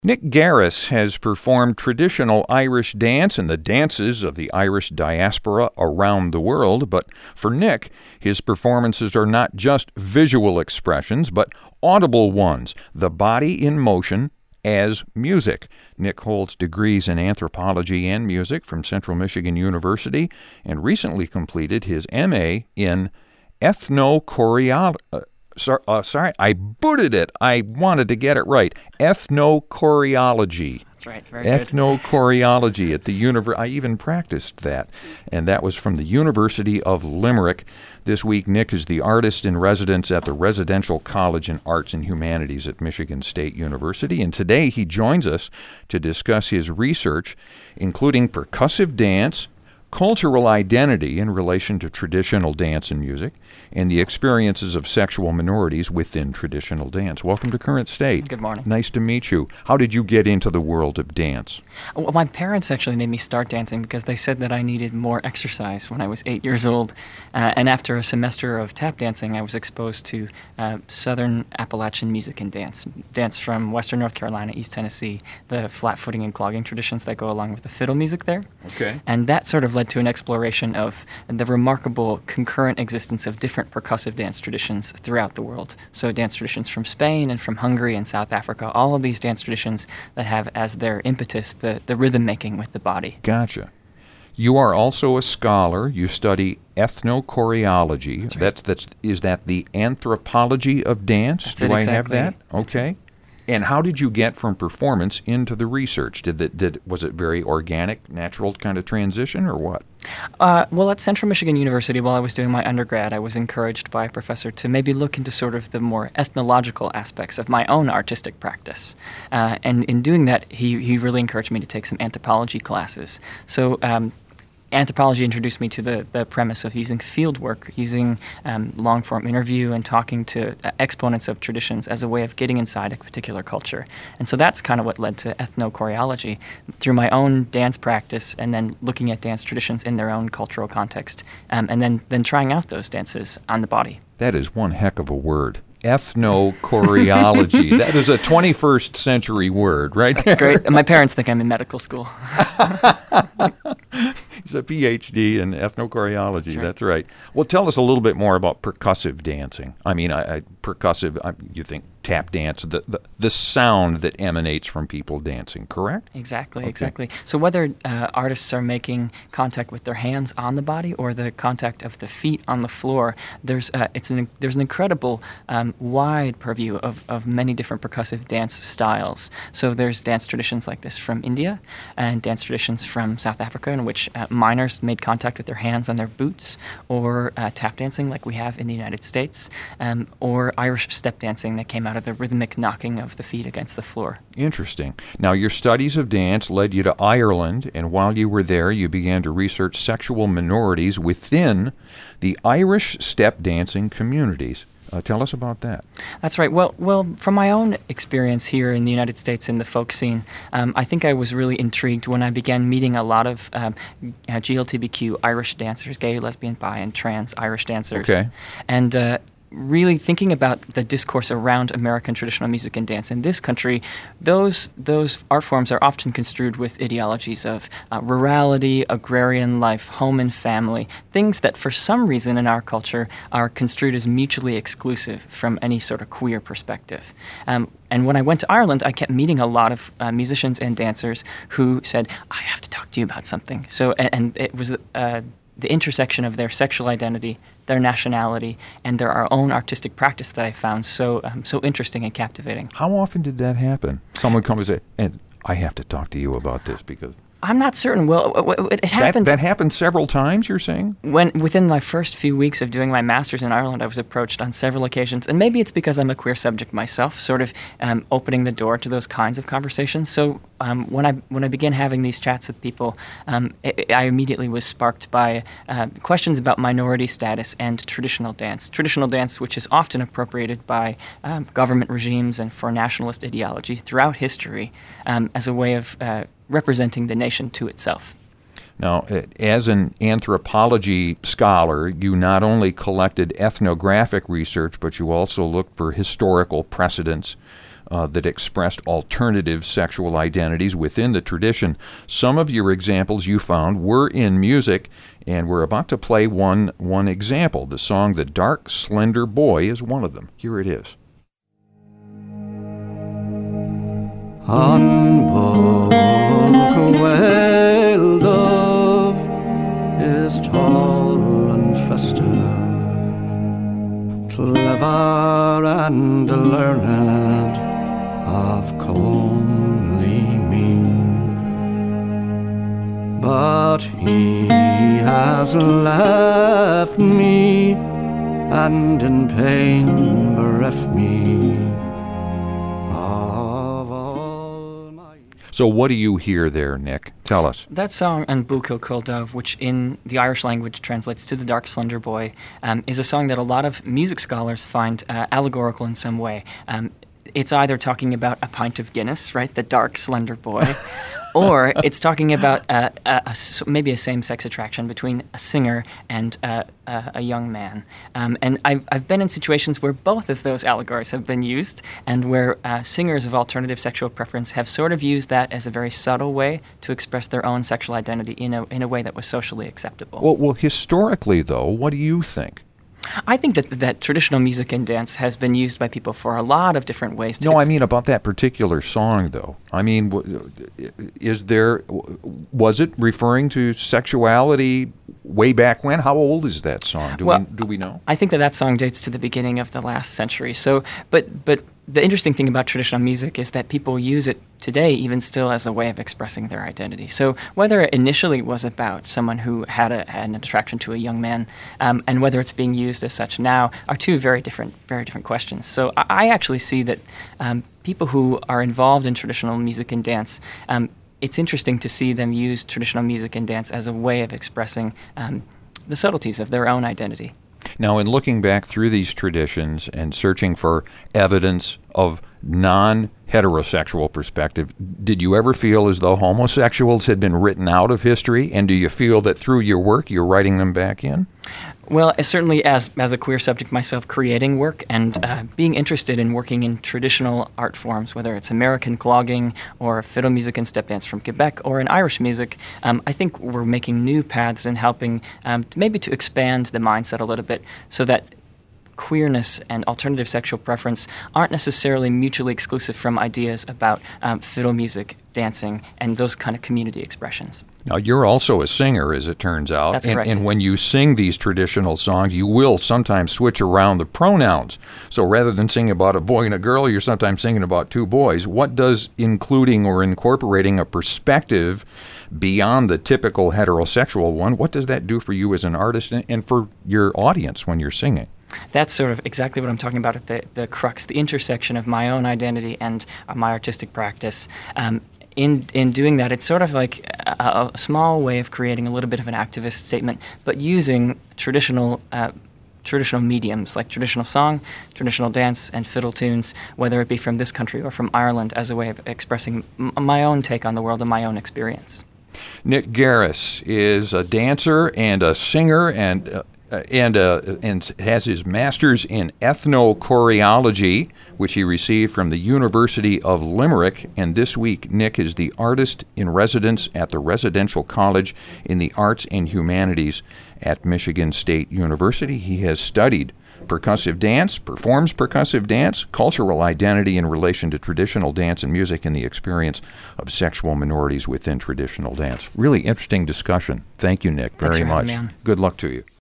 Nick Garris has performed traditional Irish dance and the dances of the Irish diaspora around the world, but for Nick, his performances are not just visual expressions, but audible ones, the body in motion as music. Nick holds degrees in anthropology and music from Central Michigan University and recently completed his MA in ethnochoreology. Sorry, I booted it. I wanted to get it right. Ethnochoreology. That's right. Very good. Ethnochoreology at the I even practiced that, and that was from the University of Limerick. This week, Nick is the artist in residence at the Residential College in Arts and Humanities at Michigan State University, and today he joins us to discuss his research, including percussive dance, cultural identity in relation to traditional dance and music, and the experiences of sexual minorities within traditional dance. Welcome to Current State. Good morning. Nice to meet you. How did you get into the world of dance? Well, my parents actually made me start dancing because they said that I needed more exercise when I was 8 years old. And after a semester of tap dancing, I was exposed to Southern Appalachian music and dance from Western North Carolina, East Tennessee, the flat-footing and clogging traditions that go along with the fiddle music there. Okay. And that sort of led to an exploration of the remarkable concurrent existence of different percussive dance traditions throughout the world. So dance traditions from Spain and from Hungary and South Africa, all of these dance traditions that have as their impetus the rhythm making with the body. Gotcha. You are also a scholar. You study ethnochoreology. That's right. Is that the anthropology of dance? That's Do it, I exactly. have that? Okay. And how did you get from performance into the research? Was it very organic, natural kind of transition, or what? Well, at Central Michigan University, while I was doing my undergrad, I was encouraged by a professor to maybe look into sort of the more ethnological aspects of my own artistic practice. And in doing that, he really encouraged me to take some anthropology classes. So anthropology introduced me to the premise of using field work, using long-form interview and talking to exponents of traditions as a way of getting inside a particular culture. And so that's kind of what led to ethnochoreology, through my own dance practice and then looking at dance traditions in their own cultural context, and then trying out those dances on the body. That is one heck of a word. Ethnochoreology. That is a 21st century word, right? That's great. My parents think I'm in medical school. He's a PhD in ethnochoreology. That's right. Well, tell us a little bit more about percussive dancing. I mean, you think tap dance, the sound that emanates from people dancing, correct? Exactly, Okay. exactly. So whether artists are making contact with their hands on the body or the contact of the feet on the floor, there's an incredible wide purview of many different percussive dance styles. So there's dance traditions like this from India and dance traditions from South Africa in which miners made contact with their hands on their boots, or tap dancing like we have in the United States, or Irish step dancing that came out of the rhythmic knocking of the feet against the floor. Interesting. Now, your studies of dance led you to Ireland, and while you were there, you began to research sexual minorities within the Irish step dancing communities. Tell us about that. That's right. Well, from my own experience here in the United States in the folk scene, I think I was really intrigued when I began meeting a lot of GLTBQ Irish dancers, gay, lesbian, bi, and trans Irish dancers. Okay. And really thinking about the discourse around American traditional music and dance. In this country, those art forms are often construed with ideologies of rurality, agrarian life, home and family, things that for some reason in our culture are construed as mutually exclusive from any sort of queer perspective. And when I went to Ireland, I kept meeting a lot of musicians and dancers who said, "I have to talk to you about something." So, and it was the intersection of their sexual identity, their nationality, and their own artistic practice that I found so interesting and captivating. How often did that happen? Someone comes and say, "And I have to talk to you about this because..." I'm not certain. Well, it happened. That happened several times, you're saying? Within my first few weeks of doing my master's in Ireland, I was approached on several occasions, and maybe it's because I'm a queer subject myself, sort of opening the door to those kinds of conversations. So when I began having these chats with people, I immediately was sparked by questions about minority status and traditional dance. Traditional dance, which is often appropriated by government regimes and for nationalist ideology throughout history as a way of representing the nation to itself. Now, as an anthropology scholar, you not only collected ethnographic research, but you also looked for historical precedents that expressed alternative sexual identities within the tradition. Some of your examples you found were in music, and we're about to play one example. The song "The Dark Slender Boy" is one of them. Here it is. On bulk whale dove is tall and festive, clever and learned, of comely mien. But he has left me, and in pain bereft me. So what do you hear there, Nick? Tell us. That song, An Búcail Cúil Dubh, which in the Irish language translates to "The Dark Slender Boy," is a song that a lot of music scholars find allegorical in some way. It's either talking about a pint of Guinness, right, the dark, slender boy, or it's talking about maybe a same-sex attraction between a singer and a young man. And I've been in situations where both of those allegories have been used, and where singers of alternative sexual preference have sort of used that as a very subtle way to express their own sexual identity in a way that was socially acceptable. Well, historically, though, what do you think? I think that traditional music and dance has been used by people for a lot of different ways. No, I mean about that particular song, though. I mean, was it referring to sexuality way back when? How old is that song? Do we know? I think that song dates to the beginning of the last century. So, but the interesting thing about traditional music is that people use it today, even still, as a way of expressing their identity. So whether it initially was about someone who had an attraction to a young man, and whether it's being used as such now, are two very different questions. So I actually see that people who are involved in traditional music and dance, it's interesting to see them use traditional music and dance as a way of expressing the subtleties of their own identity. Now, in looking back through these traditions and searching for evidence of non-heterosexual perspective, did you ever feel as though homosexuals had been written out of history? And do you feel that through your work you're writing them back in? Well, certainly as a queer subject myself, creating work and being interested in working in traditional art forms, whether it's American clogging or fiddle music and step dance from Quebec or in Irish music, I think we're making new paths and helping maybe to expand the mindset a little bit so that queerness and alternative sexual preference aren't necessarily mutually exclusive from ideas about fiddle music, dancing, and those kind of community expressions. Now, you're also a singer, as it turns out. That's correct. And when you sing these traditional songs, you will sometimes switch around the pronouns. So rather than singing about a boy and a girl, you're sometimes singing about two boys. What does including or incorporating a perspective beyond the typical heterosexual one, what does that do for you as an artist and for your audience when you're singing? That's sort of exactly what I'm talking about at the crux, the intersection of my own identity and my artistic practice. In doing that, it's sort of like a small way of creating a little bit of an activist statement, but using traditional mediums like traditional song, traditional dance, and fiddle tunes, whether it be from this country or from Ireland, as a way of expressing my own take on the world and my own experience. Nick Garris is a dancer and a singer and has his master's in ethnochoreology, which he received from the University of Limerick. And this week, Nick is the artist in residence at the Residential College in the Arts and Humanities at Michigan State University. He has studied percussive dance, performs percussive dance, cultural identity in relation to traditional dance and music, and the experience of sexual minorities within traditional dance. Really interesting discussion. Thank you, Nick, very much. Having me on. Good luck to you.